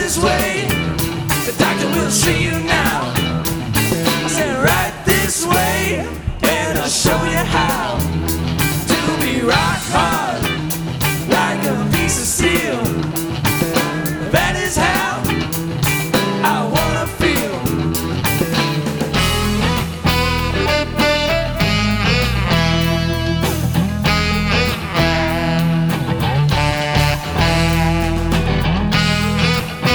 this way. The doctor will see you now.